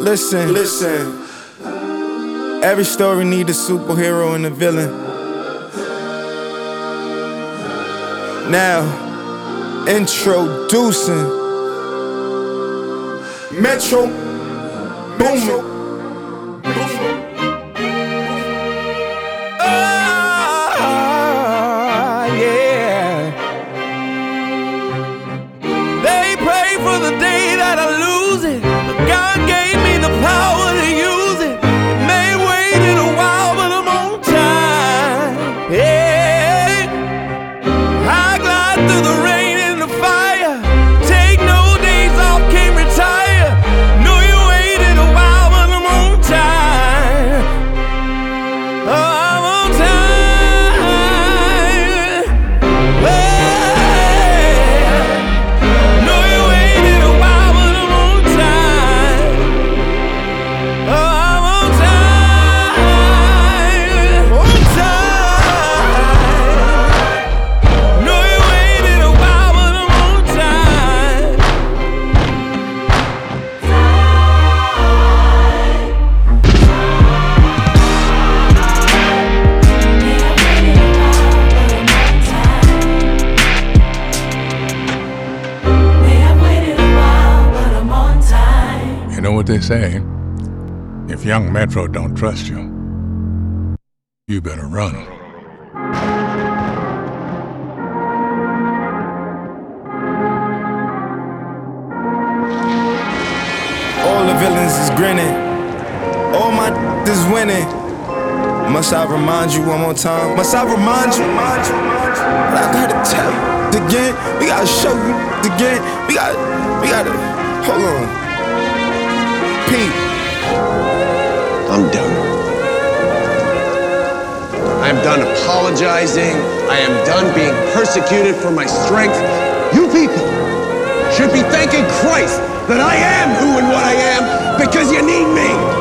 Listen. Every story need a superhero and a villain. Now, introducing Metro Boomin. Yeah. They pray for the day that I lose it, but God gave me the power to use it. It may wait in a while, but I'm on time. Yeah. I glide through the rain and the fire. Take no days off, can't retire. Know you waited a while, but I'm on time. Oh, I'm on time. Know you waited a while, but I'm on time. Oh, I'm on time. On time. Know you waited a while, but I'm on time. You know what they say? If young Metro don't trust you, you better run. All the villains is grinning. All my is winning. Must I remind you one more time? Must I remind you? But I gotta tell you again. We gotta show you again. We gotta. Hold on. Pete. I'm done. I am done apologizing. I am done being persecuted for my strength. You people should be thanking Christ that I am who and what I am because you need me.